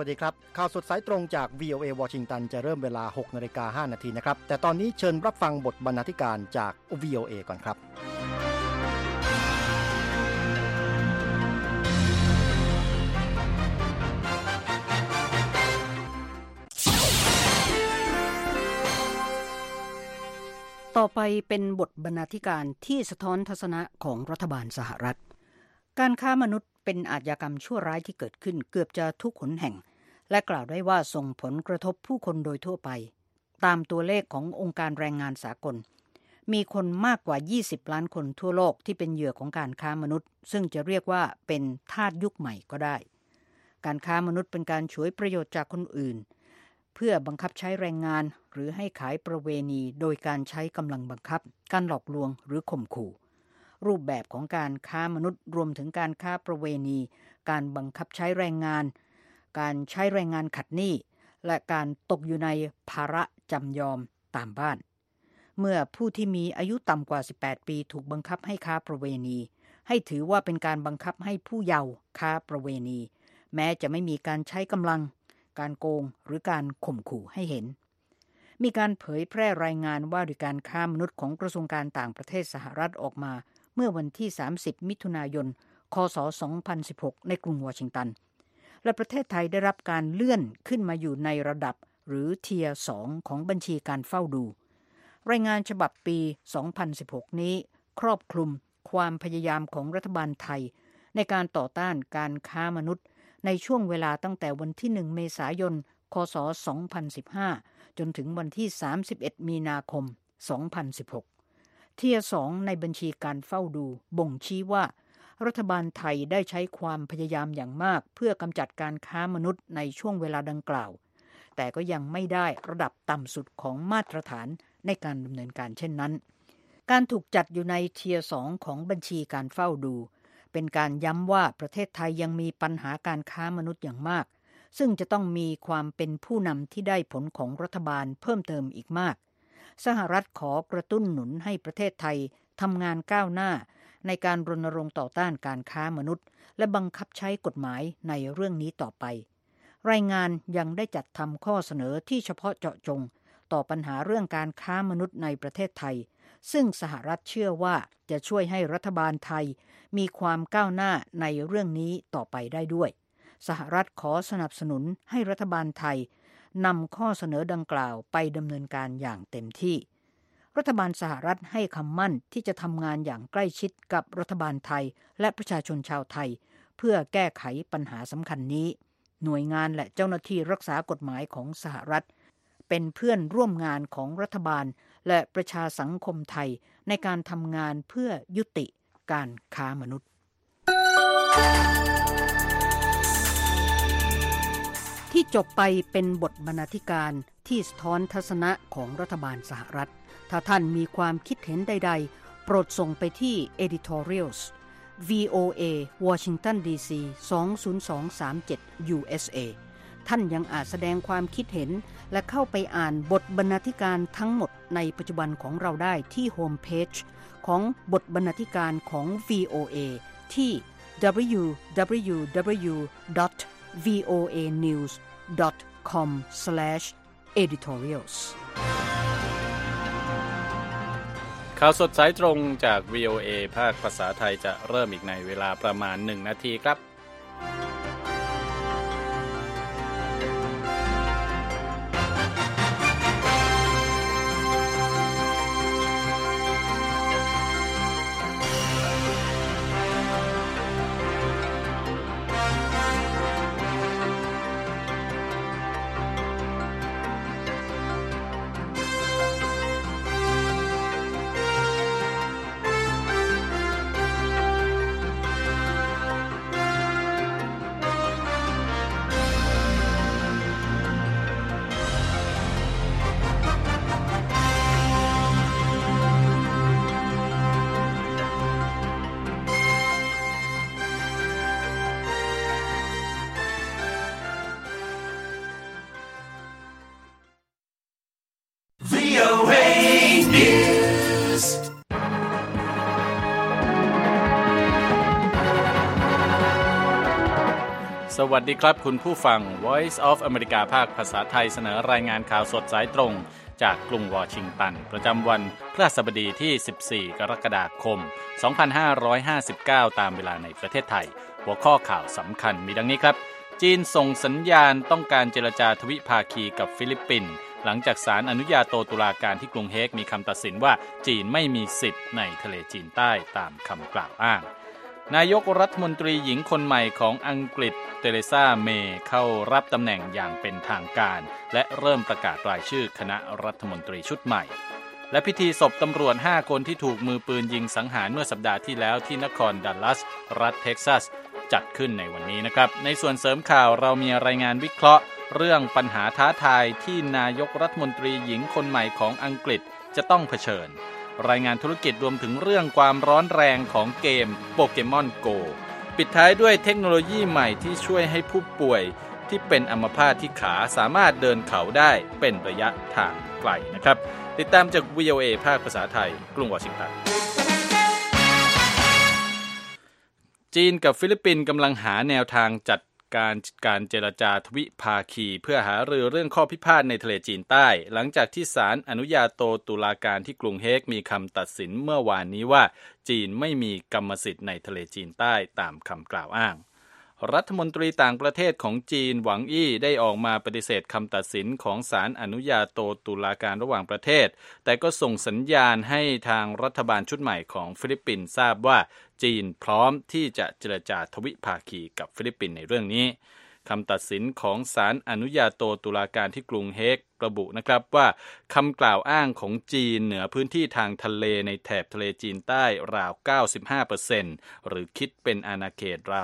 วัสดีครับข่าวสดสายตรงจาก VOA วอชิงตันจะเริ่มเวลา 6:05 น.นะครับแต่ตอนนี้เชิญรับฟังบทบรรณาธิการจาก VOA ก่อนครับต่อไปเป็นบทบรรณาธิการที่สะท้อนทัศนะของรัฐบาลสหรัฐการค้ามนุษย์เป็นอาชญากรรมชั่วร้ายที่เกิดขึ้นเกือบจะทุกหนแห่งและกล่าวได้ว่าส่งผลกระทบผู้คนโดยทั่วไปตามตัวเลขขององค์การแรงงานสากลมีคนมากกว่า20ล้านคนทั่วโลกที่เป็นเหยื่อของการค้ามนุษย์ซึ่งจะเรียกว่าเป็นทาสยุคใหม่ก็ได้การค้ามนุษย์เป็นการฉวยประโยชน์จากคนอื่นเพื่อบังคับใช้แรงงานหรือให้ขายประเวณีโดยการใช้กำลังบังคับการหลอกลวงหรือข่มขู่รูปแบบของการค้ามนุษย์รวมถึงการค้าประเวณีการบังคับใช้แรงงานการใช้แรงงานขัดหนี้และการตกอยู่ในภาระจำยอมตามบ้านเมื่อผู้ที่มีอายุต่ำกว่า18ปีถูกบังคับให้ค้าประเวณีให้ถือว่าเป็นการบังคับให้ผู้เยาว์ค้าประเวณีแม้จะไม่มีการใช้กำลังการโกงหรือการข่มขู่ให้เห็นมีการเผยแพร่รายงานว่าด้วยการค้ามนุษย์ของกระทรวงการต่างประเทศสหรัฐออกมาเมื่อวันที่30มิถุนายนคศ2016ในกรุงวอชิงตันและประเทศไทยได้รับการเลื่อนขึ้นมาอยู่ในระดับหรือเทียร์2ของบัญชีการเฝ้าดูรายงานฉบับปี2016นี้ครอบคลุมความพยายามของรัฐบาลไทยในการต่อต้านการค้ามนุษย์ในช่วงเวลาตั้งแต่วันที่1เมษายนคศ2015จนถึงวันที่31มีนาคม2016เทียร์2ในบัญชีการเฝ้าดูบ่งชี้ว่ารัฐบาลไทยได้ใช้ความพยายามอย่างมากเพื่อกำจัดการค้ามนุษย์ในช่วงเวลาดังกล่าวแต่ก็ยังไม่ได้ระดับต่ำสุดของมาตรฐานในการดำเนินการเช่นนั้นการถูกจัดอยู่ในเทียร์2ของบัญชีการเฝ้าดูเป็นการย้ำว่าประเทศไทยยังมีปัญหาการค้ามนุษย์อย่างมากซึ่งจะต้องมีความเป็นผู้นำที่ได้ผลของรัฐบาลเพิ่มเติมอีกมากสหรัฐขอกระตุ้นหนุนให้ประเทศไทยทำงานก้าวหน้าในการรณรงค์ต่อต้านการค้ามนุษย์และบังคับใช้กฎหมายในเรื่องนี้ต่อไปรายงานยังได้จัดทำข้อเสนอที่เฉพาะเจาะจงต่อปัญหาเรื่องการค้ามนุษย์ในประเทศไทยซึ่งสหรัฐเชื่อว่าจะช่วยให้รัฐบาลไทยมีความก้าวหน้าในเรื่องนี้ต่อไปได้ด้วยสหรัฐขอสนับสนุนให้รัฐบาลไทยนำข้อเสนอดังกล่าวไปดำเนินการอย่างเต็มที่รัฐบาลสหรัฐให้คำมั่นที่จะทำงานอย่างใกล้ชิดกับรัฐบาลไทยและประชาชนชาวไทยเพื่อแก้ไขปัญหาสำคัญนี้หน่วยงานและเจ้าหน้าที่รักษากฎหมายของสหรัฐเป็นเพื่อนร่วมงานของรัฐบาลและประชาสังคมไทยในการทำงานเพื่อยุติการค้ามนุษย์ที่จบไปเป็นบทบรรณาธิการที่สะท้อนทัศนะของรัฐบาลสหรัฐถ้าท่านมีความคิดเห็นใดๆโปรดส่งไปที่ editorials VOA Washington DC 20237 USA ท่านยังอาจแสดงความคิดเห็นและเข้าไปอ่านบทบรรณาธิการทั้งหมดในปัจจุบันของเราได้ที่โฮมเพจของบทบรรณาธิการของ VOA ที่ www.voanews.com/editorials ข่าวสดสายตรงจาก VOA ภาคภาษาไทยจะเริ่มอีกในเวลาประมาณ1นาทีครับสวัสดีครับคุณผู้ฟัง Voice of America ภาคภาษาไทยเสนอรายงานข่าวสดสายตรงจากกรุงวอชิงตันประจำวันพฤหัสบดีที่ 14 กรกฎาคม 2559 ตามเวลาในประเทศไทยหัวข้อข่าวสำคัญมีดังนี้ครับจีนส่งสัญญาณต้องการเจรจาทวิภาคีกับฟิลิปปินส์หลังจากศาลอนุญาโตตุลาการที่กรุงเฮกมีคำตัดสินว่าจีนไม่มีสิทธิ์ในทะเลจีนใต้ตามคำกล่าวอ้างนายกรัฐมนตรีหญิงคนใหม่ของอังกฤษเทเรซาเมย์เข้ารับตำแหน่งอย่างเป็นทางการและเริ่มประกาศรายชื่อคณะรัฐมนตรีชุดใหม่และพิธีศพตำรวจ5คนที่ถูกมือปืนยิงสังหารเมื่อสัปดาห์ที่แล้วที่นครดัลลัสรัฐเท็กซัสจัดขึ้นในวันนี้นะครับในส่วนเสริมข่าวเรามีรายงานวิเคราะห์เรื่องปัญหาท้าทายที่นายกรัฐมนตรีหญิงคนใหม่ของอังกฤษจะต้องเผชิญรายงานธุรกิจรวมถึงเรื่องความร้อนแรงของเกมโปเกมอนโกปิดท้ายด้วยเทคโนโลยีใหม่ที่ช่วยให้ผู้ป่วยที่เป็นอัมพาตที่ขาสามารถเดินเขาได้เป็นระยะทางไกลนะครับติดตามจาก VOA ภาคภาษาไทยกรุงวอชิงตันจีนกับฟิลิปปินส์กำลังหาแนวทางจัดการเจรจาทวิภาคีเพื่อหารือเรื่องข้อพิพาทในทะเลจีนใต้หลังจากที่ศาลอนุญาโตตุลาการที่กรุงเฮกมีคำตัดสินเมื่อวานนี้ว่าจีนไม่มีกรรมสิทธิ์ในทะเลจีนใต้ตามคำกล่าวอ้างรัฐมนตรีต่างประเทศของจีนหวังอี้ได้ออกมาปฏิเสธคำตัดสินของศาลอนุญาโตตุลาการระหว่างประเทศแต่ก็ส่งสัญญาณให้ทางรัฐบาลชุดใหม่ของฟิลิปปินส์ทราบว่าจีนพร้อมที่จะเจรจาทวิภาคีกับฟิลิปปินส์ในเรื่องนี้คำตัดสินของศาลอนุญาโตตุลาการที่กรุงเฮกระบุนะครับว่าคำกล่าวอ้างของจีนเหนือพื้นที่ทางทะเลในแถบทะเลจีนใต้ราว 95% หรือคิดเป็นอาณาเขตราว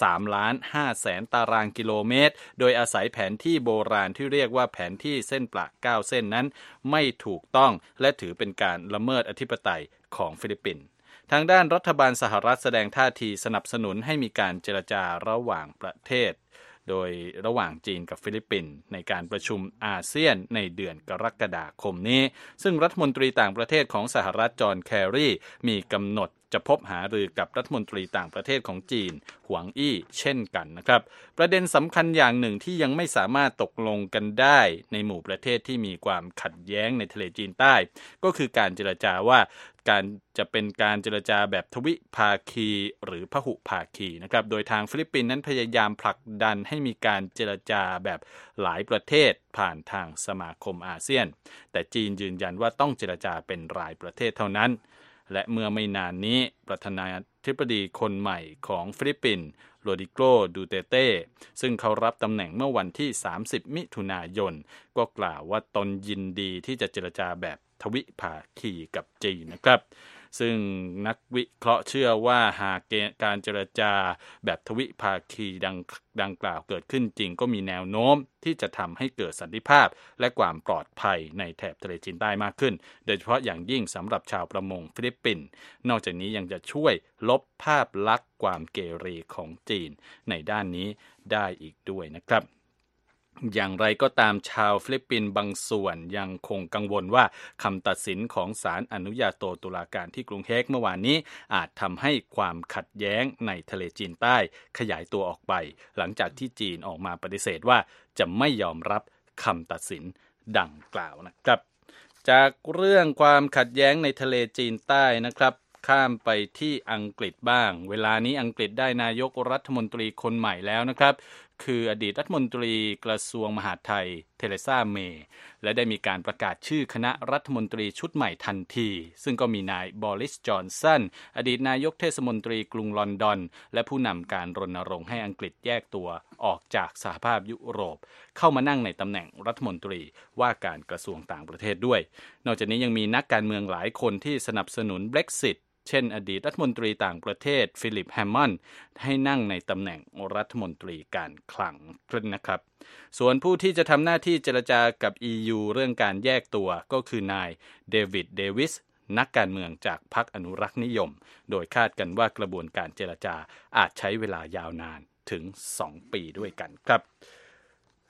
3,500,000 ตารางกิโลเมตรโดยอาศัยแผนที่โบราณที่เรียกว่าแผนที่เส้นประ9 เส้นนั้นไม่ถูกต้องและถือเป็นการละเมิดอธิปไตยของฟิลิปปินส์ทางด้านรัฐบาลสหรัฐแสดงท่าทีสนับสนุนให้มีการเจรจาระหว่างประเทศโดยระหว่างจีนกับฟิลิปปินส์ในการประชุมอาเซียนในเดือนกรกฎาคมนี้ซึ่งรัฐมนตรีต่างประเทศของสหรัฐจอห์นแครีมีกำหนดจะพบหารือกับรัฐมนตรีต่างประเทศของจีนหวังอี้เช่นกันนะครับประเด็นสำคัญอย่างหนึ่งที่ยังไม่สามารถตกลงกันได้ในหมู่ประเทศที่มีความขัดแย้งในทะเลจีนใต้ก็คือการเจรจาว่าการจะเป็นการเจรจาแบบทวิภาคีหรือพหุภาคีนะครับโดยทางฟิลิปปินส์นั้นพยายามผลักดันให้มีการเจรจาแบบหลายประเทศผ่านทางสมาคมอาเซียนแต่จีนยืนยันว่าต้องเจรจาเป็นรายประเทศเท่านั้นและเมื่อไม่นานนี้ประธานาธิบดีคนใหม่ของฟิลิปปินส์โรดิโก ดูเตเต้ซึ่งเขารับตำแหน่งเมื่อวันที่30 มิถุนายนก็กล่าวว่าตนยินดีที่จะเจรจาแบบทวิภาคีกับจีนนะครับซึ่งนักวิเคราะห์เชื่อว่าหากการเจรจาแบบทวิภาคีดังกล่าวเกิดขึ้นจริงก็มีแนวโน้มที่จะทำให้เกิดสันติภาพและความปลอดภัยในแถบทะเลจีนใต้มากขึ้นโดยเฉพาะอย่างยิ่งสำหรับชาวประมงฟิลิปปินส์นอกจากนี้ยังจะช่วยลบภาพลักษณ์ความเกเรของจีนในด้านนี้ได้อีกด้วยนะครับอย่างไรก็ตามชาวฟิลิปปินส์บางส่วนยังคงกังวลว่าคำตัดสินของศาลอนุญาโตตุลาการที่กรุงเฮกเมื่อวานนี้อาจทำให้ความขัดแย้งในทะเลจีนใต้ขยายตัวออกไปหลังจากที่จีนออกมาปฏิเสธว่าจะไม่ยอมรับคำตัดสินดังกล่าวนะครับจากเรื่องความขัดแย้งในทะเลจีนใต้นะครับข้ามไปที่อังกฤษบ้างเวลานี้อังกฤษได้นายกรัฐมนตรีคนใหม่แล้วนะครับคืออดีตรัฐมนตรีกระทรวงมหาดไทยเทเรซาเมย์และได้มีการประกาศชื่อคณะรัฐมนตรีชุดใหม่ทันทีซึ่งก็มีนายบอริส จอนสันอดีตนายกเทศมนตรีกรุงลอนดอนและผู้นำการรณรงค์ให้อังกฤษแยกตัวออกจากสหภาพยุโรปเข้ามานั่งในตำแหน่งรัฐมนตรีว่าการกระทรวงต่างประเทศด้วยนอกจากนี้ยังมีนักการเมืองหลายคนที่สนับสนุน Brexitเช่นอดีตรัฐมนตรีต่างประเทศฟิลิปแฮมมอนด์ให้นั่งในตำแหน่งรัฐมนตรีการคลังนะครับส่วนผู้ที่จะทำหน้าที่เจรจากับ EU เรื่องการแยกตัวก็คือนายเดวิด เดวิสนักการเมืองจากพรรคอนุรักษ์นิยมโดยคาดกันว่ากระบวนการเจรจาอาจใช้เวลายาวนานถึง2 ปีด้วยกันครับ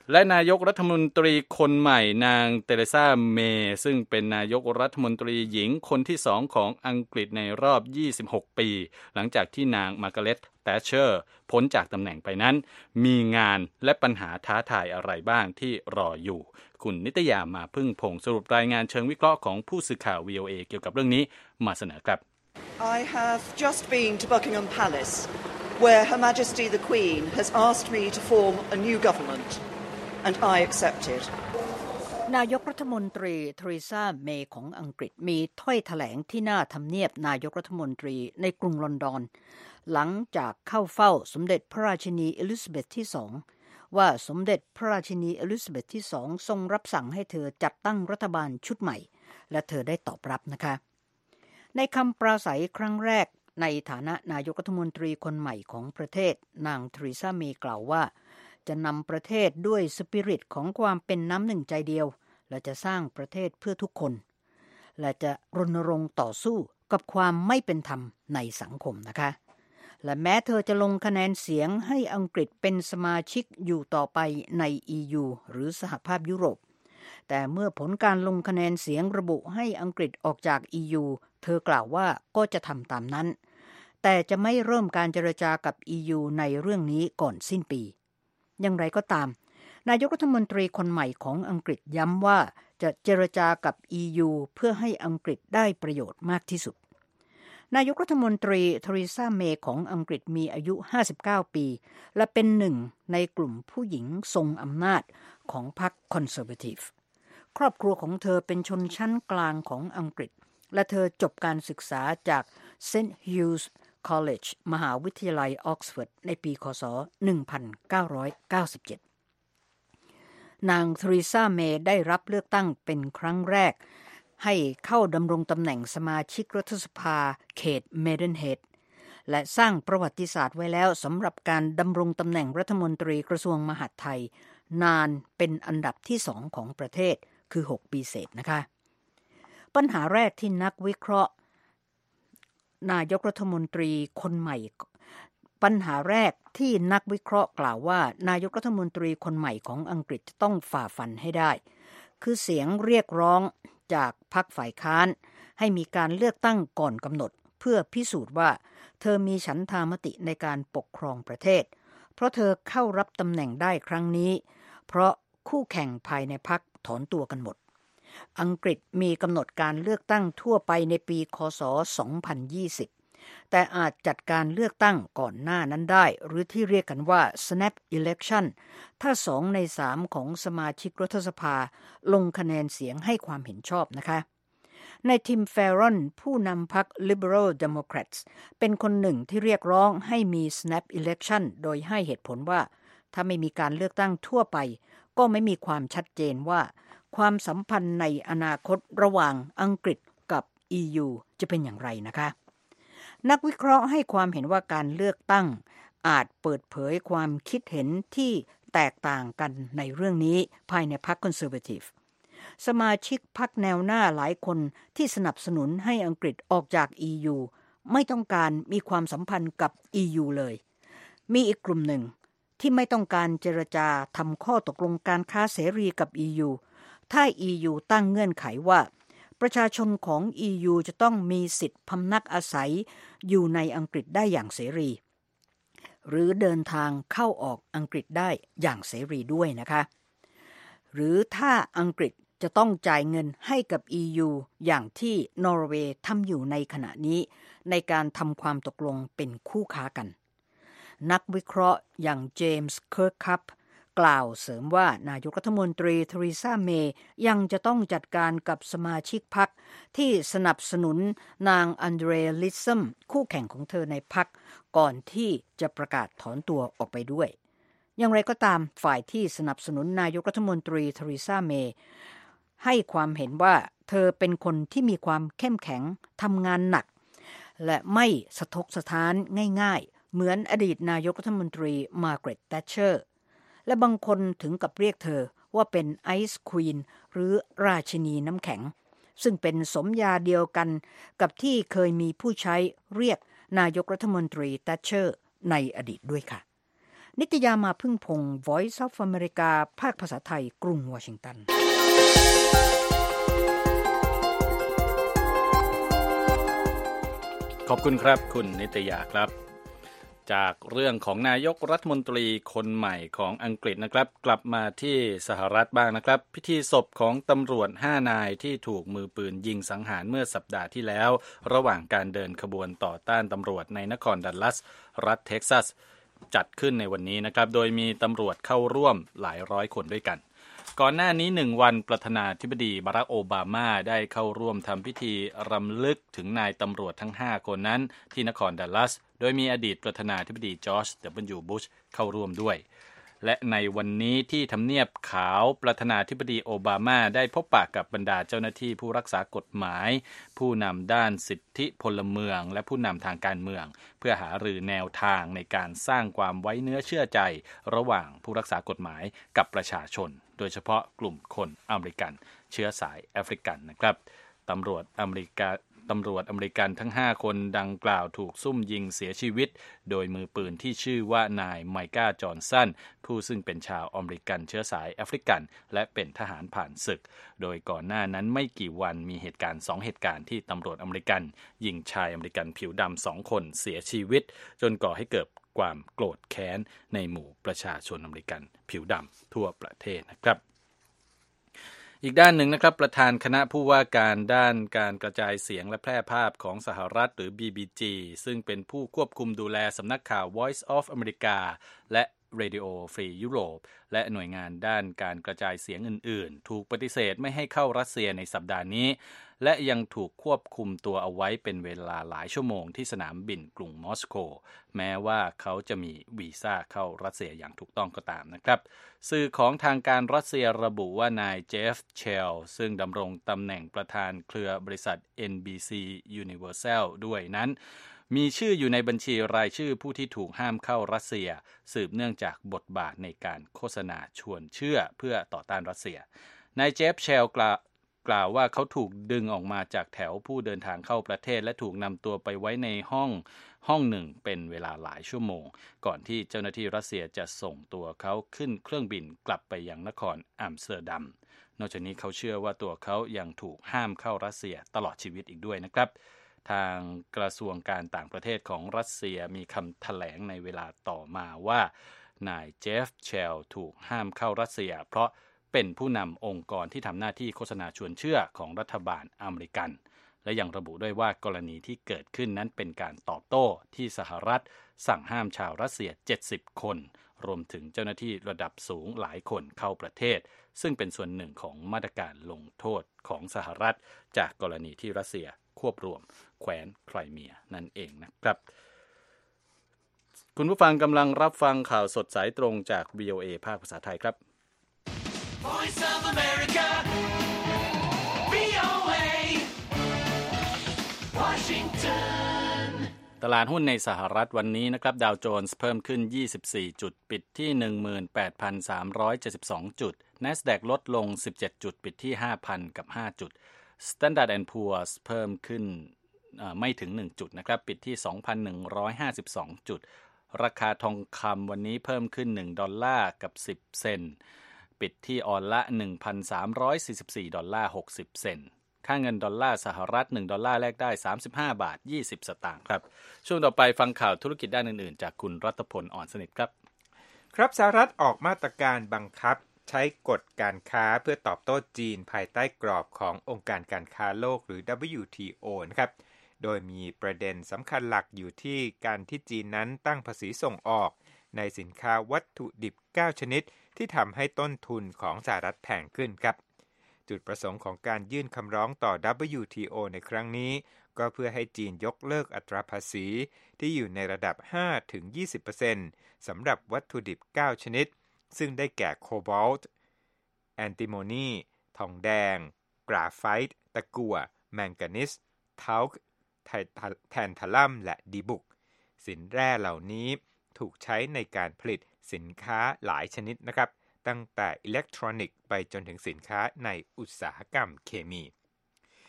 และนายกรัฐมนตรีคนใหม่นางเทเรซาเมย์ซึ่งเป็นนายกรัฐมนตรีหญิงคนที่2ของอังกฤษในรอบ26ปีหลังจากที่นางมาร์กาเร็ต แธชเชอร์พ้นจากตำแหน่งไปนั้นมีงานและปัญหาท้าทายอะไรบ้างที่รออยู่คุณนิตยามาพึ่งพงศ์สรุปรายงานเชิงวิเคราะห์ของผู้สื่อข่าว VOA เกี่ยวกับเรื่องนี้มาเสนอครับ I have just been to Buckingham Palace where Her Majesty the Queen has asked me to form a new government and I accepted นายกรัฐมนตรีเทเรซาเมย์ของอังกฤษมีถ้อยแถลงที่หน้าทำเนียบนายกรัฐมนตรีในกรุงลอนดอนหลังจากเข้าเฝ้าสมเด็จพระราชินีเอลิซาเบธที่2ว่าสมเด็จพระราชินีเอลิซาเบธที่2ทรงรับสั่งให้เธอจัดตั้งรัฐบาลชุดใหม่และเธอได้ตอบรับนะคะในคำปราศัยครั้งแรกในฐานะนายกรัฐมนตรีคนใหม่ของประเทศนางเทเรซาเมย์กล่าวว่าจะนำประเทศด้วยสปิริตของความเป็นน้ำหนึ่งใจเดียวและจะสร้างประเทศเพื่อทุกคนและจะรณรงค์ต่อสู้กับความไม่เป็นธรรมในสังคมนะคะและแม้เธอจะลงคะแนนเสียงให้อังกฤษเป็นสมาชิกอยู่ต่อไปใน EU หรือสหภาพยุโรปแต่เมื่อผลการลงคะแนนเสียงระบุให้อังกฤษออกจาก EU เธอกล่าวว่าก็จะทำตามนั้นแต่จะไม่เริ่มการเจรจากับ EU ในเรื่องนี้ก่อนสิ้นปีอย่างไรก็ตามนายกรัฐมนตรีคนใหม่ของอังกฤษย้ำว่าจะเจรจากับ EU เพื่อให้อังกฤษได้ประโยชน์มากที่สุดนายกรัฐมนตรีเทเรซาเมย์ของอังกฤษมีอายุ59ปีและเป็นหนึ่งในกลุ่มผู้หญิงทรงอำนาจของพรรคคอนเซอร์เวทีฟครอบครัวของเธอเป็นชนชั้นกลางของอังกฤษและเธอจบการศึกษาจาก St. Hugh's College มหาวิทยาลัยออกซฟอร์ดในปีค.ศ. 1997นางเทเรซาเมย์ได้รับเลือกตั้งเป็นครั้งแรกให้เข้าดำรงตำแหน่งสมาชิกรัฐสภาเขตเมเดนเฮดและสร้างประวัติศาสตร์ไว้แล้วสำหรับการดำรงตำแหน่งรัฐมนตรีกระทรวงมหาดไทยนานเป็นอันดับที่2ของประเทศคือ6ปีเศษนะคะปัญหาแรกที่นักวิเคราะห์นายกรัฐมนตรีคนใหม่ปัญหาแรกที่นักวิเคราะห์กล่าวว่านายกรัฐมนตรีคนใหม่ของอังกฤษจะต้องฝ่าฟันให้ได้คือเสียงเรียกร้องจากพรรคฝ่ายค้านให้มีการเลือกตั้งก่อนกำหนดเพื่อพิสูจน์ว่าเธอมีฉันทามติในการปกครองประเทศเพราะเธอเข้ารับตำแหน่งได้ครั้งนี้เพราะคู่แข่งภายในพรรคถอนตัวกันหมดอังกฤษมีกำหนดการเลือกตั้งทั่วไปในปีค.ศ. 2020แต่อาจจัดการเลือกตั้งก่อนหน้านั้นได้หรือที่เรียกกันว่า snap election ถ้า2 ใน 3ของสมาชิกรัฐสภาลงคะแนนเสียงให้ความเห็นชอบนะคะในทิม แฟรอนผู้นำพรรค Liberal Democrats เป็นคนหนึ่งที่เรียกร้องให้มี snap election โดยให้เหตุผลว่าถ้าไม่มีการเลือกตั้งทั่วไปก็ไม่มีความชัดเจนว่าความสัมพันธ์ในอนาคตระหว่างอังกฤษกับ EU จะเป็นอย่างไรนะคะนักวิเคราะห์ให้ความเห็นว่าการเลือกตั้งอาจเปิดเผยความคิดเห็นที่แตกต่างกันในเรื่องนี้ภายในพรรคคอนเซอร์เวทีฟสมาชิกพรรคแนวหน้าหลายคนที่สนับสนุนให้อังกฤษออกจาก EU ไม่ต้องการมีความสัมพันธ์กับ EU เลยมีอีกกลุ่มหนึ่งที่ไม่ต้องการเจรจาทำข้อตกลงการค้าเสรีกับ EU ถ้า EU ตั้งเงื่อนไขว่าประชาชนของ EU จะต้องมีสิทธิพำนักอาศัยอยู่ในอังกฤษได้อย่างเสรีหรือเดินทางเข้าออกอังกฤษได้อย่างเสรีด้วยนะคะหรือถ้าอังกฤษจะต้องจ่ายเงินให้กับ EU อย่างที่นอร์เวย์ทำอยู่ในขณะนี้ในการทำความตกลงเป็นคู่ค้ากันนักวิเคราะห์อย่างเจมส์ เคิร์กคัพกล่าวเสริมว่านายกรัฐมนตรีเทเรซาเมย์ยังจะต้องจัดการกับสมาชิกพรรคที่สนับสนุนนางอันเดรีย ลิซัมคู่แข่งของเธอในพรรคก่อนที่จะประกาศถอนตัวออกไปด้วยอย่างไรก็ตามฝ่ายที่สนับสนุนนายกรัฐมนตรีเทเรซาเมย์ให้ความเห็นว่าเธอเป็นคนที่มีความเข้มแข็งทำงานหนักและไม่สะทกสะท้านง่ายๆเหมือนอดีตนายกรัฐมนตรีมาร์กาเร็ต แธชเชอร์และบางคนถึงกับเรียกเธอว่าเป็นไอซ์ควีนหรือราชินีน้ำแข็งซึ่งเป็นสมญาเดียวกันกับที่เคยมีผู้ใช้เรียกนายกรัฐมนตรี แธชเชอร์ในอดีตด้วยค่ะนิตยามาพึ่งพงศ์ Voice of America ภาคภาษาไทยกรุงวอชิงตันขอบคุณครับคุณนิตยาครับจากเรื่องของนายกรัฐมนตรีคนใหม่ของอังกฤษนะครับกลับมาที่สหรัฐบ้างนะครับพิธีศพของตำรวจ5นายที่ถูกมือปืนยิงสังหารเมื่อสัปดาห์ที่แล้วระหว่างการเดินขบวนต่อต้านตำรวจในนครดัลลัสรัฐเท็กซัสจัดขึ้นในวันนี้นะครับโดยมีตำรวจเข้าร่วมหลายร้อยคนด้วยกันก่อนหน้านี้1วันประธานาธิบดีบารักโอบามาได้เข้าร่วมทำพิธีรำลึกถึงนายตำรวจทั้ง5คนนั้นที่นครดัลลัสโดยมีอดีตประธานาธิบดีจอร์จ W. บุชเข้าร่วมด้วยและในวันนี้ที่ทำเนียบขาวประธานาธิบดีโอบามาได้พบปะกับบรรดาเจ้าหน้าที่ผู้รักษากฎหมายผู้นำด้านสิทธิพลเมืองและผู้นำทางการเมืองเพื่อหารือแนวทางในการสร้างความไว้เนื้อเชื่อใจระหว่างผู้รักษากฎหมายกับประชาชนโดยเฉพาะกลุ่มคนอเมริกันเชื้อสายแอฟริกันนะครับตำรวจอเมริกันทั้ง5คนดังกล่าวถูกซุ่มยิงเสียชีวิตโดยมือปืนที่ชื่อว่านายไมก้าจอห์นสันผู้ซึ่งเป็นชาวอเมริกันเชื้อสายแอฟริกันและเป็นทหารผ่านศึกโดยก่อนหน้านั้นไม่กี่วันมีเหตุการณ์2เหตุการณ์ที่ตำรวจอเมริกันยิงชายอเมริกันผิวดำ2คนเสียชีวิตจนก่อให้เกิดความโกรธแค้นในหมู่ประชาชนอเมริกันผิวดำทั่วประเทศนะครับอีกด้านหนึ่งนะครับประธานคณะผู้ว่าการด้านการกระจายเสียงและแพร่ภาพของสหรัฐหรือ BBG ซึ่งเป็นผู้ควบคุมดูแลสำนักข่าว Voice of America และ Radio Free Europe และหน่วยงานด้านการกระจายเสียงอื่นๆถูกปฏิเสธไม่ให้เข้ารัสเซียในสัปดาห์นี้และยังถูกควบคุมตัวเอาไว้เป็นเวลาหลายชั่วโมงที่สนามบินกรุงมอสโกแม้ว่าเขาจะมีวีซ่าเข้ารัสเซียอย่างถูกต้องก็ตามนะครับสื่อของทางการรัสเซียระบุว่านายเจฟเชลซึ่งดำรงตำแหน่งประธานเครือบริษัท NBC Universal ด้วยนั้นมีชื่ออยู่ในบัญชีรายชื่อผู้ที่ถูกห้ามเข้ารัสเซียสืบเนื่องจากบทบาทในการโฆษณาชวนเชื่อเพื่อต่อต้านรัสเซียนายเจฟเชลกล่าวว่าเขาถูกดึงออกมาจากแถวผู้เดินทางเข้าประเทศและถูกนำตัวไปไว้ในห้องหนึ่งเป็นเวลาหลายชั่วโมงก่อนที่เจ้าหน้าที่รัสเซียจะส่งตัวเขาขึ้นเครื่องบินกลับไปยังนครอัมสเตอร์ดัมนอกจากนี้เขาเชื่อว่าตัวเขายังถูกห้ามเข้ารัสเซียตลอดชีวิตอีกด้วยนะครับทางกระทรวงการต่างประเทศของรัสเซียมีคำแถลงในเวลาต่อมาว่านายเจฟเชลถูกห้ามเข้ารัสเซียเพราะเป็นผู้นำองค์กรที่ทำหน้าที่โฆษณาชวนเชื่อของรัฐบาลอเมริกันและยังระบุด้วยว่ากรณีที่เกิดขึ้นนั้นเป็นการตอบโต้ที่สหรัฐสั่งห้ามชาวรัสเซีย70คนรวมถึงเจ้าหน้าที่ระดับสูงหลายคนเข้าประเทศซึ่งเป็นส่วนหนึ่งของมาตรการลงโทษของสหรัฐจากกรณีที่รัสเซียควบรวมแคว้นไครเมียนั่นเองนะครับคุณผู้ฟังกำลังรับฟังข่าวสดสายตรงจาก VOA ภาคภาษาไทยครับVoice of America, VOA, Washington ตลาดหุ้นในสหรัฐวันนี้นะครับดาวโจนส์เพิ่มขึ้น24จุดปิดที่ 18,372 จุด NASDAQ ลดลง17จุดปิดที่ 5,000 กับ 5 จุด Standard & Poor's เพิ่มขึ้นไม่ถึง1จุดนะครับปิดที่ 2,152 จุดราคาทองคำวันนี้เพิ่มขึ้น$1กับ10เซนต์ปิดที่ออนละ $1,344.60 เซนต์ค่าเงินดอลลาร์สหรัฐ$1แลกได้35.20 บาทครับช่วงต่อไปฟังข่าวธุรกิจด้านอื่นๆจากคุณรัตพลอ่อนสนิทครับครับสหรัฐออกมาตรการบังคับใช้กฎการค้าเพื่อตอบโต้จีนภายใต้กรอบขององค์การการค้าโลกหรือ WTO นะครับโดยมีประเด็นสำคัญหลักอยู่ที่การที่จีนนั้นตั้งภาษีส่งออกในสินค้าวัตถุดิบ9ชนิดที่ทำให้ต้นทุนของสหรัฐแพงขึ้นครับจุดประสงค์ของการยื่นคำร้องต่อ WTO ในครั้งนี้ก็เพื่อให้จีนยกเลิกอัตราภาษีที่อยู่ในระดับ 5-20% สำหรับวัตถุดิบ9ชนิดซึ่งได้แก่โคบอลต์แอนติโมนีทองแดงกราไฟต์ตะกั่วแมงกานีสเทาล์แทนทาลัมและดีบุกสินแร่เหล่านี้ถูกใช้ในการผลิตสินค้าหลายชนิดนะครับตั้งแต่อิเล็กทรอนิกส์ไปจนถึงสินค้าในอุตสาหกรรมเคมี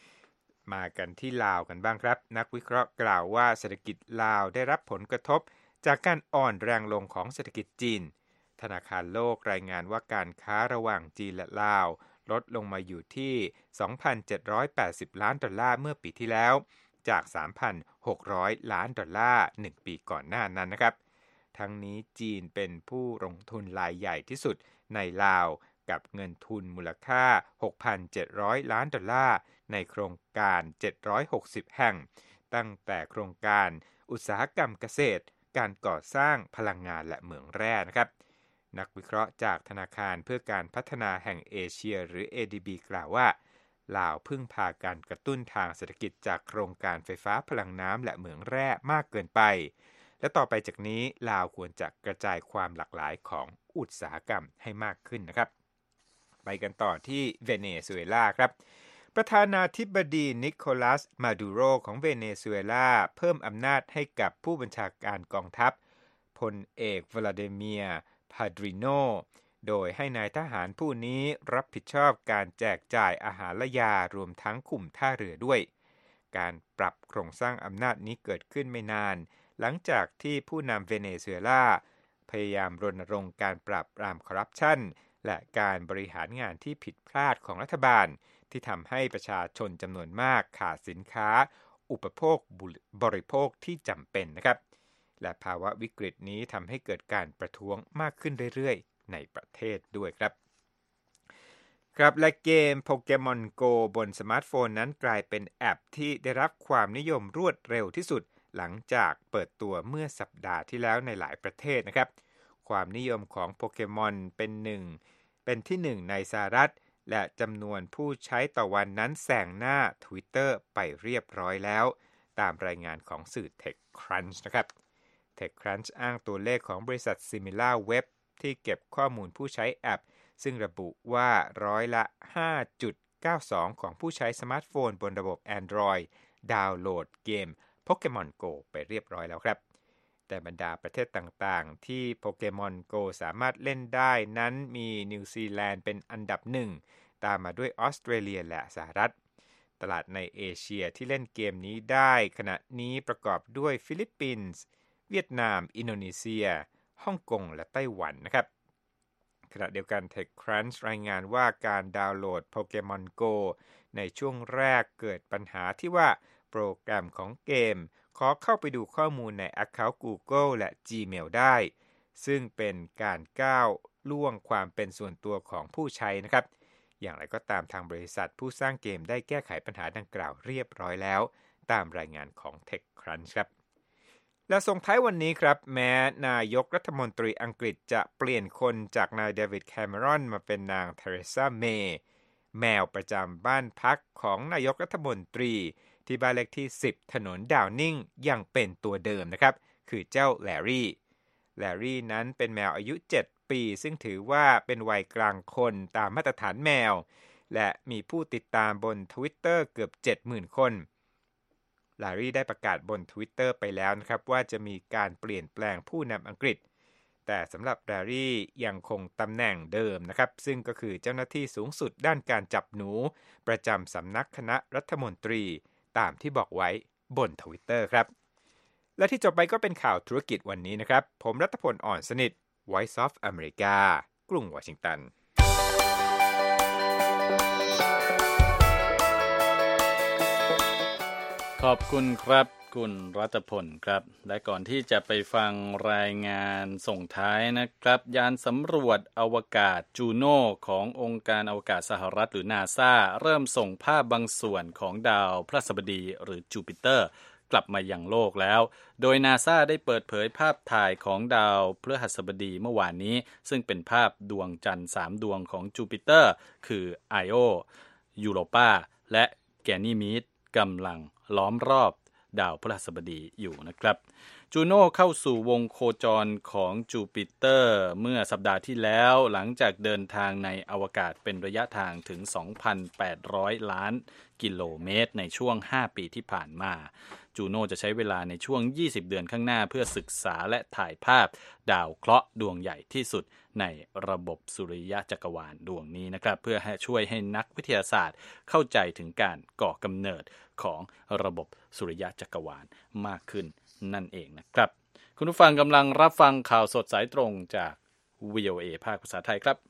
มากันที่ลาวกันบ้างครับนักวิเคราะห์กล่าวว่าเศรษฐกิจลาวได้รับผลกระทบจากการอ่อนแรงลงของเศรษฐกิจจีนธนาคารโลกรายงานว่าการค้าระหว่างจีนและลาวลดลงมาอยู่ที่ 2,780 ล้านดอลลาร์เมื่อปีที่แล้วจาก 3,600 ล้านดอลลาร์1ปีก่อนหน้านั้นนะครับทั้งนี้จีนเป็นผู้ลงทุนรายใหญ่ที่สุดในลาวกับเงินทุนมูลค่า 6,700 ล้านดอลลาร์ในโครงการ760แห่งตั้งแต่โครงการอุตสาหกรรมเกษตรการก่อสร้างพลังงานและเหมืองแร่นะครับนักวิเคราะห์จากธนาคารเพื่อการพัฒนาแห่งเอเชียหรือ ADB กล่าวว่าลาวพึ่งพาการกระตุ้นทางเศรษฐกิจจากโครงการไฟฟ้าพลังน้ำและเหมืองแร่มากเกินไปและต่อไปจากนี้ลาวควรจะกระจายความหลากหลายของอุตสาหกรรมให้มากขึ้นนะครับไปกันต่อที่เวเนซุเอลาครับประธานาธิบดีนิโคลัสมาดูโรของเวเนซุเอลาเพิ่มอำนาจให้กับผู้บัญชาการกองทัพพลเอกวลาดิเมียร์พาดริโนโดยให้นายทหารผู้นี้รับผิดชอบการแจกจ่ายอาหารและยารวมทั้งคุมท่าเรือด้วยการปรับโครงสร้างอำนาจนี้เกิดขึ้นไม่นานหลังจากที่ผู้นำเวเนซุเอลาพยายามรณรงค์การปราบปรามคอร์รัปชันและการบริหารงานที่ผิดพลาดของรัฐบาลที่ทำให้ประชาชนจำนวนมากขาดสินค้าอุปโภคบริโภคที่จำเป็นนะครับและภาวะวิกฤตนี้ทำให้เกิดการประท้วงมากขึ้นเรื่อยๆในประเทศด้วยครับและเกมโปเกมอนโกบนสมาร์ทโฟนนั้นกลายเป็นแอปที่ได้รับความนิยมรวดเร็วที่สุดหลังจากเปิดตัวเมื่อสัปดาห์ที่แล้วในหลายประเทศนะครับความนิยมของโปเกมอนเป็นที่หนึ่งในสหรัฐและจำนวนผู้ใช้ต่อวันนั้นแซงหน้า Twitter ไปเรียบร้อยแล้วตามรายงานของสื่อ TechCrunch นะครับ TechCrunch อ้างตัวเลขของบริษัท SimilarWeb ที่เก็บข้อมูลผู้ใช้แอปซึ่งระบุว่าร้อยละ 5.92 ของผู้ใช้สมาร์ทโฟนบนระบบ Android ดาวน์โหลดเกม Pokemon Go ไปเรียบร้อยแล้วครับแต่บรรดาประเทศต่างๆที่ Pokemon Go สามารถเล่นได้นั้นมีนิวซีแลนด์เป็นอันดับหนึ่งตามมาด้วยออสเตรเลียและสหรัฐตลาดในเอเชียที่เล่นเกมนี้ได้ขณะนี้ประกอบด้วยฟิลิปปินส์เวียดนามอินโดนีเซียฮ่องกงและไต้หวันนะครับขณะเดียวกัน TechCrunch รายงานว่าการดาวน์โหลด Pokemon Go ในช่วงแรกเกิดปัญหาที่ว่าโปรแกรมของเกมขอเข้าไปดูข้อมูลใน Account Google และ Gmail ได้ซึ่งเป็นการก้าวล่วงความเป็นส่วนตัวของผู้ใช้นะครับอย่างไรก็ตามทางบริษัทผู้สร้างเกมได้แก้ไขปัญหาดังกล่าวเรียบร้อยแล้วตามรายงานของ TechCrunch ครับและส่งท้ายวันนี้ครับแม้นายกรัฐมนตรีอังกฤษจะเปลี่ยนคนจากนายเดวิดแคเมรอนมาเป็นนางเทเรซาเมย์แมวประจำบ้านพักของนายกรัฐมนตรีที่บ้านเลขที่10ถนนดาวนิงยังเป็นตัวเดิมนะครับคือเจ้าแลรี่นั้นเป็นแมวอายุ7ปีซึ่งถือว่าเป็นวัยกลางคนตามมาตรฐานแมวและมีผู้ติดตามบน Twitter เกือบ 70,000 คนแลรี่ได้ประกาศบน Twitter ไปแล้วนะครับว่าจะมีการเปลี่ยนแปลงผู้นำอังกฤษแต่สำหรับแลรี่ยังคงตำแหน่งเดิมนะครับซึ่งก็คือเจ้าหน้าที่สูงสุดด้านการจับหนูประจำสำนักคณะรัฐมนตรีตามที่บอกไว้บน Twitter ครับและที่จบไปก็เป็นข่าวธุรกิจวันนี้นะครับผมรัตพล อ่อนสนิท Voice of America กรุงวอชิงตันขอบคุณครับคุณรัตพลครับและก่อนที่จะไปฟังรายงานส่งท้ายนะครับยานสำรวจอวกาศจูโน่ขององค์การอวกาศสหรัฐหรือ NASA เริ่มส่งภาพบางส่วนของดาวพฤหัสบดีหรือจูปิเตอร์กลับมายังโลกแล้วโดย NASA ได้เปิดเผยภาพถ่ายของดาวพฤหัสบดีเมื่อวานนี้ซึ่งเป็นภาพดวงจันทร์3ดวงของจูปิเตอร์คือไอโอยูโรปาและแกนีมีดกำลังล้อมรอบดาวพฤหัสบดีอยู่นะครับจูโน่เข้าสู่วงโคจรของจูปิเตอร์เมื่อสัปดาห์ที่แล้วหลังจากเดินทางในอวกาศเป็นระยะทางถึง 2,800 ล้านกิโลเมตรในช่วง5ปีที่ผ่านมาจูโน่จะใช้เวลาในช่วง20เดือนข้างหน้าเพื่อศึกษาและถ่ายภาพดาวเคราะห์ดวงใหญ่ที่สุดในระบบสุริยะจักรวาลดวงนี้นะครับเพื่อให้ช่วยให้นักวิทยาศาสตร์เข้าใจถึงการก่อกำเนิดของระบบสุริยะจักรวาลมากขึ้นนั่นเองนะครับคุณผู้ฟังกำลังรับฟังข่าวสดสายตรงจาก VOA ภาคภาษาไทยครับ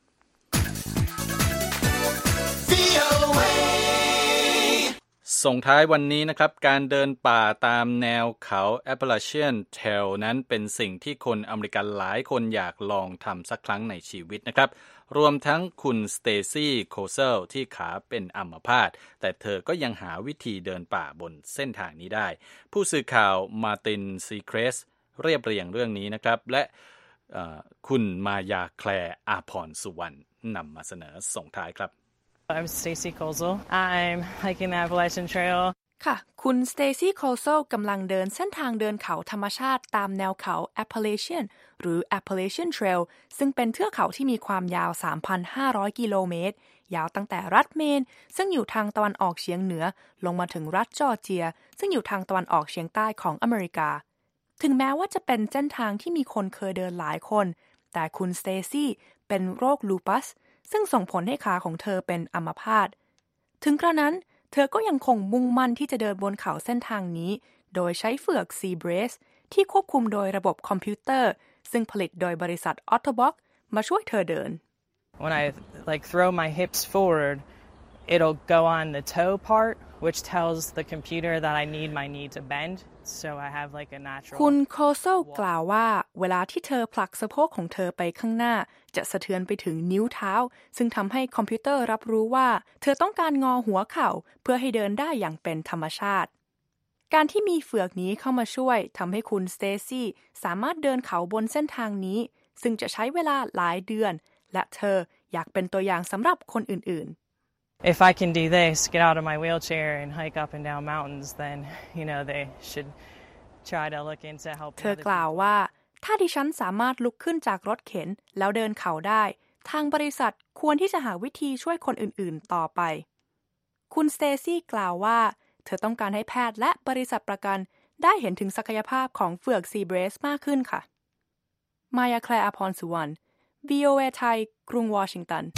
ส่งท้ายวันนี้นะครับการเดินป่าตามแนวเขา Appalachian Trail นั้นเป็นสิ่งที่คนอเมริกันหลายคนอยากลองทำสักครั้งในชีวิตนะครับรวมทั้งคุณสเตซี่โคเซลที่ขาเป็นอัมพาตแต่เธอก็ยังหาวิธีเดินป่าบนเส้นทางนี้ได้ผู้สื่อข่าวมาร์ตินซีเครสเรียบเรียงเรื่องนี้นะครับและคุณมายาแคลร์อาพรสุวรรณนำมาเสนอส่งท้ายครับ I'm Stacy Kozel. I'm hiking the Appalachian Trail. ค่ะคุณ Stacy Kozel กำลังเดินเส้นทางเดินเขาธรรมชาติตามแนวเขา Appalachian หรือ Appalachian Trail ซึ่งเป็นเทือกเขาที่มีความยาว 3,500 กิโลเมตรยาวตั้งแต่รัฐเมนซึ่งอยู่ทางตะวันออกเฉียงเหนือลงมาถึงรัฐจอร์เจียซึ่งอยู่ทางตะวันออกเฉียงใต้ของอเมริกาถึงแม้ว่าจะเป็นเส้นทางที่มีคนเคยเดินหลายคนแต่คุณ Stacy เป็นโรคลูปัสซึ่งส่งผลให้ขาของเธอเป็นอัมพาตถึงกระนั้นเธอก็ยังคงมุ่งมั่นที่จะเดินบนเขาเส้นทางนี้โดยใช้เฝือก C-Brace ที่ควบคุมโดยระบบคอมพิวเตอร์ซึ่งผลิตโดยบริษัท Ottobock มาช่วยเธอเดิน When I throw my hips forward, it'll go on the toe part, which tells the computer that I need my knee to bend.So I have like a natural คุณโคเซลกล่าวว่าเวลาที่เธอผลักสะโพกของเธอไปข้างหน้าจะสะเทือนไปถึงนิ้วเท้าซึ่งทำให้คอมพิวเตอร์รับรู้ว่าเธอต้องการงอหัวเข่าเพื่อให้เดินได้อย่างเป็นธรรมชาติการที่มีเฝือกนี้เข้ามาช่วยทำให้คุณสเตซี่สามารถเดินเขาบนเส้นทางนี้ซึ่งจะใช้เวลาหลายเดือนและเธออยากเป็นตัวอย่างสำหรับคนอื่นๆ If I can do this, get out of my wheelchair and hike up and down mountains, then, they should try to look into helping. เธอกล่าวว่าถ้าดิฉันสามารถลุกขึ้นจากรถเข็นแล้วเดินเขาได้ทางบริษัทควรที่จะหาวิธีช่วยคนอื่นๆต่อไปคุณสเตซี่กล่าวว่าเธอต้องการให้แพทย์และบริษัทประกันได้เห็นถึงศักยภาพของเฝือก C-Brace มากขึ้นค่ะมายาแคลร์ อภรสุวรรณ VOA ไทยกรุงวอชิงตัน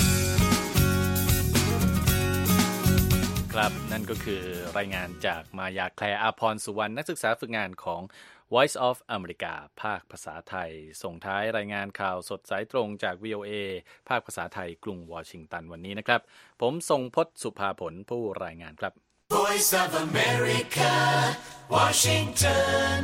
ครับนั่นก็คือรายงานจากมายาแคลร์ อาพรสุวรรณนักศึกษาฝึกงานของ Voice of America ภาคภาษาไทยส่งท้ายรายงานข่าวสดสายตรงจาก VOA ภาคภาษาไทยกรุงวอชิงตันวันนี้นะครับผมทรงพจน์สุภาผลผู้รายงานครับ Voice of America Washington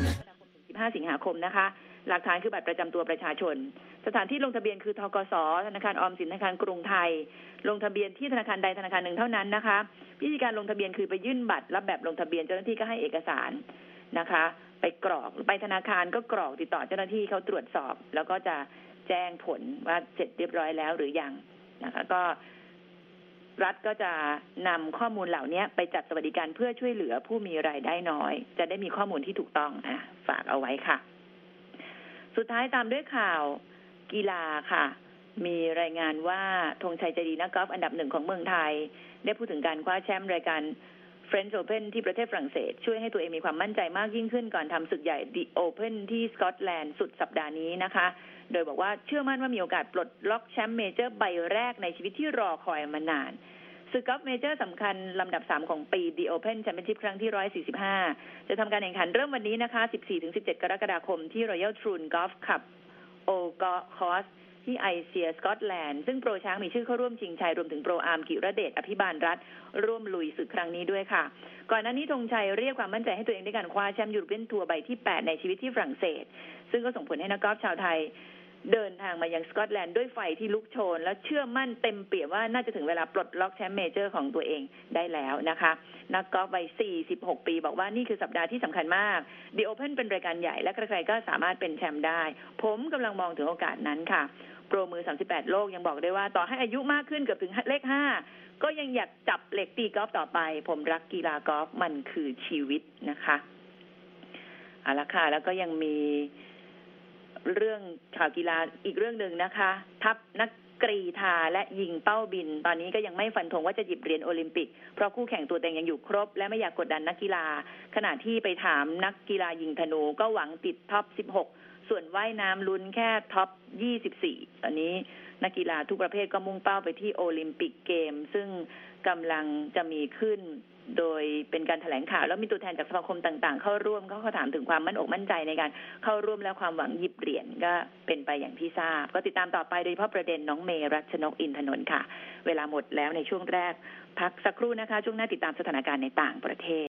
15 สิงหาคมนะคะหลักฐานคือบัตรประจำตัวประชาชนสถานที่ลงทะเบียนคือธกส.ธนาคารออมสินธนาคารกรุงไทยลงทะเบียนที่ธนาคารใดธนาคารหนึ่งเท่านั้นนะคะวิธีการลงทะเบียนคือไปยื่นบัตรรับแบบลงทะเบียนเจ้าหน้าที่ก็ให้เอกสารนะคะไปกรอกไปธนาคารก็กรอกติดต่อเจ้าหน้าที่เขาตรวจสอบแล้วก็จะแจ้งผลว่าเสร็จเรียบร้อยแล้วหรือยังนะคะก็รัฐก็จะนำข้อมูลเหล่านี้ไปจัดสวัสดิการเพื่อช่วยเหลือผู้มีรายได้น้อยจะได้มีข้อมูลที่ถูกต้องฝากเอาไว้ค่ะสุดท้ายตามด้วยข่าวกีฬาค่ะมีรายงานว่าธงชัยใจดีนักกอล์ฟอันดับ1ของเมืองไทยได้พูดถึงการคว้าแชมป์รายการ French Open ที่ประเทศฝรั่งเศสช่วยให้ตัวเองมีความมั่นใจมากยิ่งขึ้นก่อนทำศึกใหญ่ The Open ที่สกอตแลนด์สุดสัปดาห์นี้นะคะโดยบอกว่าเชื่อมั่นว่ามีโอกาสปลดล็อกแชมป์เมเจอร์ใบแรกในชีวิตที่รอคอยมานานศึกกอล์ฟเมเจอร์สำคัญลำดับ3ของปี The Open Championship ครั้งที่145จะทำการแข่งขันเริ่มวันนี้นะคะ 14-17 กรกฎาคมที่ Royal Troon Golf Club Old Course ที่ไอเซียสกอตแลนด์ซึ่งโปรช้างมีชื่อเข้าร่วมชิงชัยรวมถึงโปรอาร์มกิรเดชอภิบาลรัฐร่วมลุยศึกครั้งนี้ด้วยค่ะก่อนหน้านี้ธงชัยเรียกความมั่นใจให้ตัวเองด้วยการคว้าแชมป์ยูโรเปียนทัวร์ใบที่8ในชีวิตที่ฝรั่งเศสซึ่งก็ส่งผลให้นักกอล์ฟชาวไทยเดินทางมายังสกอตแลนด์ด้วยไฟที่ลุกโชนและเชื่อมั่นเต็มเปี่ยมว่าน่าจะถึงเวลาปลดล็อกแชมป์เมเจอร์ของตัวเองได้แล้วนะคะนักกอล์ฟวัย46ปีบอกว่านี่คือสัปดาห์ที่สำคัญมาก The Open เป็นรายการใหญ่และใครๆก็สามารถเป็นแชมป์ได้ผมกำลังมองถึงโอกาสนั้นค่ะโปรมือ38โลกยังบอกได้ว่าต่อให้อายุมากขึ้นเกือบถึงเลข5ก็ยังอยากจับเหล็กตีกอล์ฟต่อไปผมรักกีฬากอล์ฟมันคือชีวิตนะคะเอาละค่ะแล้วก็ยังมีเรื่องข่าวกีฬาอีกเรื่องหนึ่งนะคะทัพนักกรีฑาและยิงเป้าบินตอนนี้ก็ยังไม่ฟันธงว่าจะหยิบเหรียญโอลิมปิกเพราะคู่แข่งตัวเต็งยังอยู่ครบและไม่อยากกดดันนักกีฬาขณะที่ไปถามนักกีฬายิงธนูก็หวังติดท็อป16ส่วนว่ายน้ำลุ้นแค่ท็อป24ตอนนี้นักกีฬาทุกประเภทก็มุ่งเป้าไปที่โอลิมปิกเกมซึ่งกำลังจะมีขึ้นโดยเป็นการแถลงข่าวแล้วมีตัวแทนจากสมาคมต่างๆเข้าร่วมเขาถามถึงความมั่นอกมั่นใจในการเข้าร่วมและความหวังหยิบเหรียญก็เป็นไปอย่างที่ทราบก็ติดตามต่อไปโดยเฉพาะประเด็นน้องเมรัชนกอินทนนท์ค่ะเวลาหมดแล้วในช่วงแรกพักสักครู่นะคะช่วงหน้าติดตามสถานการณ์ในต่างประเทศ